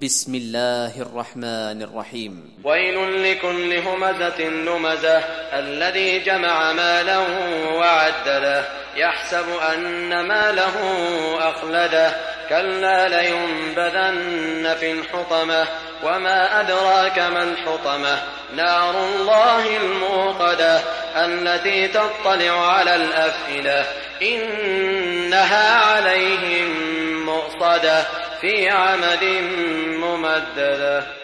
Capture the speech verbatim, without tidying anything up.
بسم الله الرحمن الرحيم. ويل لكل همزة لمزة الذي جمع مالا وعدده يحسب أن ماله أخلده كلا لينبذن في الحطمة وما أدراك ما الحطمة نار الله الموقدة التي تطلع على الأفئدة إنها عليهم مؤصدة في عمد ممددة.